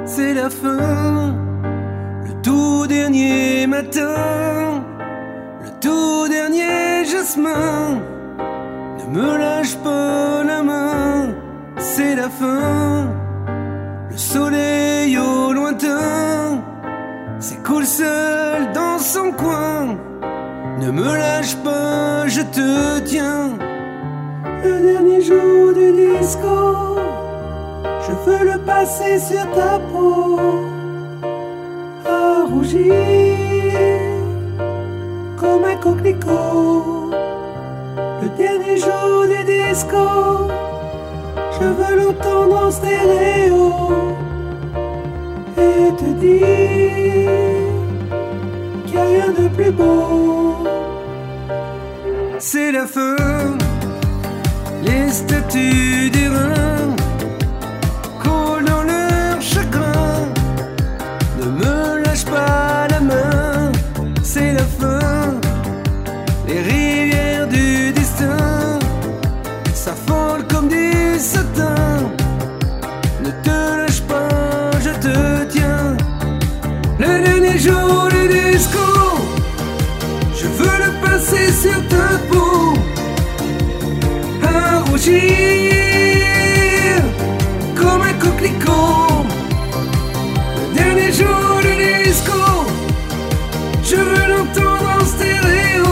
c'est la fin. Le tout dernier matin, le tout dernier jasmin. Ne me lâche pas la main, c'est la fin. Le soleil au lointain s'écoule seul dans son coin. Ne me lâche pas, je te tiens. Le dernier jour du disco, je veux le passer sur ta peau, à rougir comme un coquelicot. Le dernier jour du disco, je veux l'entendre en stéréo et te dire qu'il n'y a rien de plus beau. C'est la fin, les statues d'airain coulent dans leur chagrin. Ne me lâche pas la main, c'est la fin. Les rivières du destin s'affolent comme du satin. Ne te lâche pas, je te tiens. Le dernier jour du disco, je veux le passer sur ta peau, à rougir comme un coquelicot. Le dernier jour du disco, je veux l'entendre en stéréo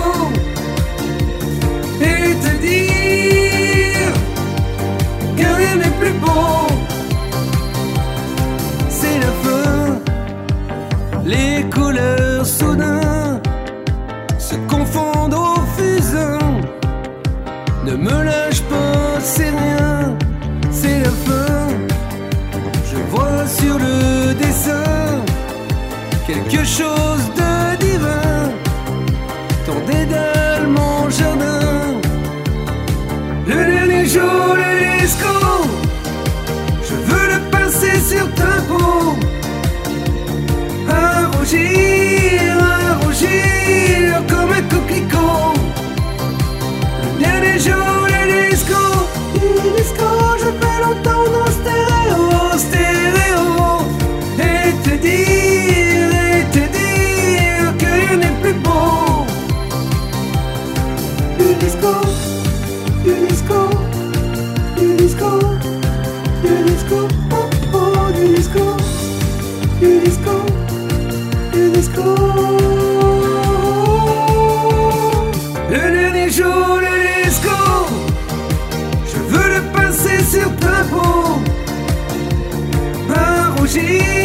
et te dire que rien n'est plus beau. C'est la fin, les couleurs soudain se confondent au fusain. Ne me lâche pas, c'est rien, c'est la fin. Je vois sur le dessin quelque chose de divin. Ton dédale, mon jardin. Le dernier jour du disco, je veux le passer sur ta peau, à rougir comme un coquelicot. Le dernier jour du disco, je peux l'entendre en stéréo et te dire que rien n'est plus beau. Du disco, oh oh, du disco. Le dernier jour du disco, je veux le passer sur ta peau, à rougir